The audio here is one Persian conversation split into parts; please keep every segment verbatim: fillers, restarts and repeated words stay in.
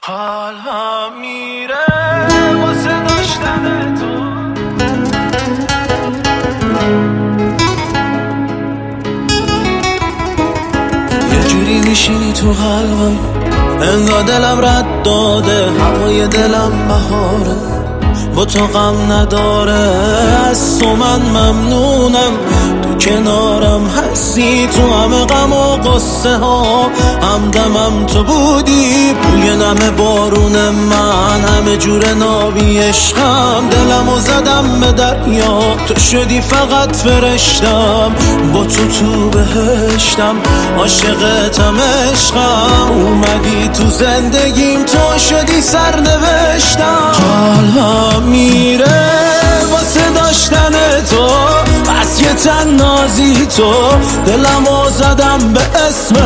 حال هم میره واسه داشتن تو. یه جوری میشینی تو قلبم انگار دلم رد داده، هوای دلم بهاره با تو غم نداره. از تو من ممنونم، تو کنارم هستی، تو همه غم و قصه ها همدمم تو بودی. بوی نم بارون من همه جور نابی عشقم، دلمو زدم به دریا تو شدی فقط فرشتم. با تو تو بهشتم عاشقتم عشقم، اومدی تو زندگیم تو شدی سرنوشتم. حالم میره واسه داشتن تو، بس یه تن نازی تو، دلمو زدم به اسمت.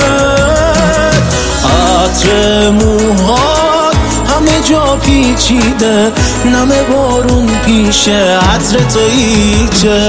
عطر موهات همه جا پیچیده، نم بارون پیشه، عطر تو هیچه.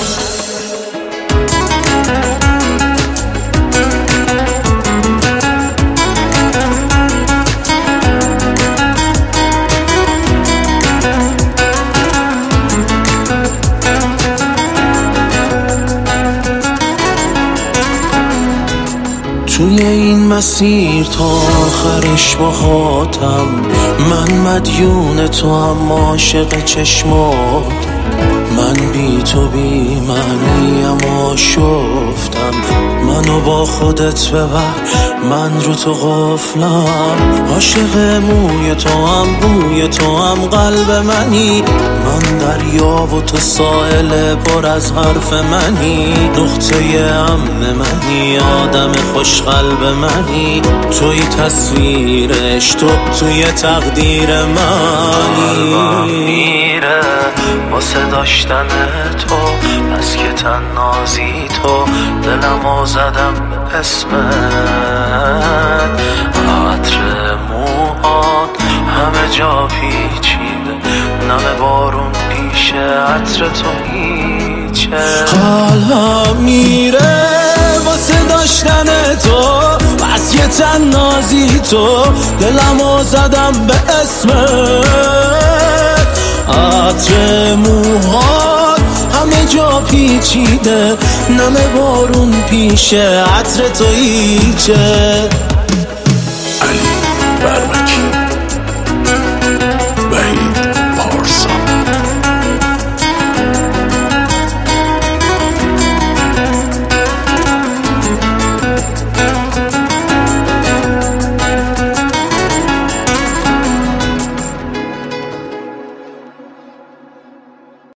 توی این مسیر تا آخرش باهاتم، من مدیون تو هم عاشق چشمات. من بی تو بی معنیم آشفتم، منو با خودت ببر من رو تو غافلم. عاشق موی تو هم بوی تو هم قلب منی، من دریا و تو ساحل پر از حرف منی. نقطه امن منی، آدم خوش قلب منی، توی تصویرش تو توی تقدیر منی. میره واسه داشتن تو، بس که تن نازی تو، دلمو زدم به اسمت. عطر موهات همه جا پیچیده، نم بارون پیشه، عطر تو هیچه. حالم میره واسه داشتن تو، بس یه تن نازی تو، دلمو زدم به اسمت. عطر موهات همه جا پیچیده، نم بارون پیشه، عطر تو هیچه.